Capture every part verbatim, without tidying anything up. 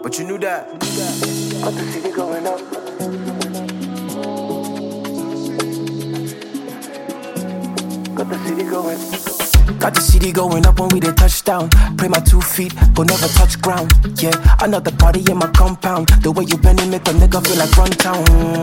but you knew that. Got the city going up. Got the city going. Got the city going up when we did touchdown. Pray my two feet, but never touch ground. Yeah, another party in my compound. The way you bend it make a nigga feel like run town.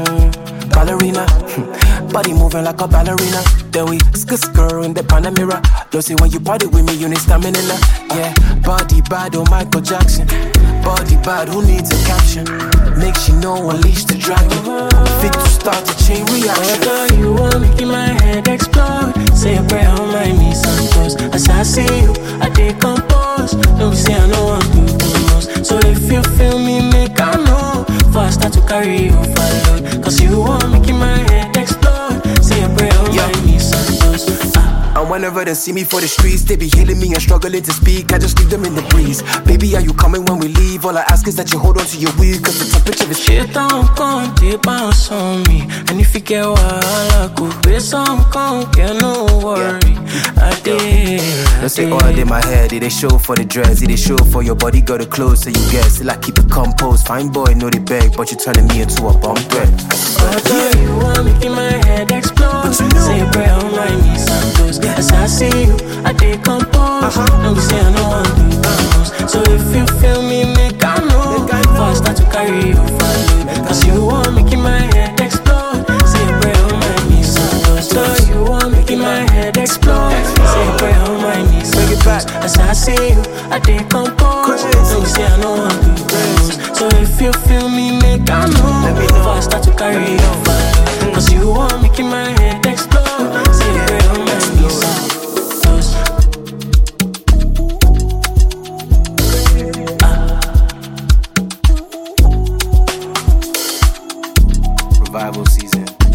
Mm, ballerina, body moving like a ballerina. Then we skr in the Panamera. Don't say when you party with me, you need stamina. Yeah, body bad, oh Michael Jackson. Body bad, who needs a caption? Make she know, unleash the dragon. Fit to start a chain reaction. Girl, you want making my head explode. Say a prayer on my knees and toes. As I see you, I decompose. Don't be say I know I'm doing the most. So if you feel me, make I know. Before I start to carry you overload. Cause you want making my head explode. Say a prayer on yeah. my knees and toes. And whenever they see me for the streets, they be hailing me and struggling to speak. I just leave them in the breeze. Baby, are you coming when we leave? All I ask is that you hold on to your wheel, cause the temperature is shit. Don't come, they bounce on me. And if you get wild, I could be some come, get no worry. Yeah. I did. Don't say all in my head, it they show for the dress, it they show for your body, got the clothes, so you guess. Still I keep it composed, fine boy, know they beg, but you're turning me into a bomb threat. I thought you want making my head explode. You know. Say a prayer on my knees and toes. As I see you, I decompose. Uh-huh. Don't be say I know I'm doing the most. So if you feel me, make I know. Before I start to carry you overload. Cause you want making my head explode. Say a prayer on my knees and toes. So you want making my head explode. Say a prayer on my knees and toes. As I see you, I decompose. Don't be say I know I'm doing the most. So if you feel me, make I know. Before I start to carry you overload. Cause you want making my head explode. Say a prayer on my knees and toes. Revival season.